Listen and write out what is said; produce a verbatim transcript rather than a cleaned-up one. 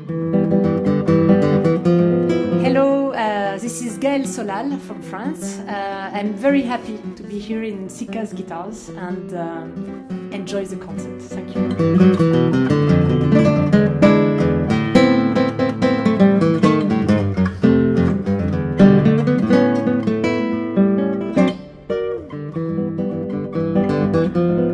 Hello, uh, this is Gaëlle Solal from France. Uh, I'm very happy to be here in Sika's Guitars and um, enjoy the concert. Thank you.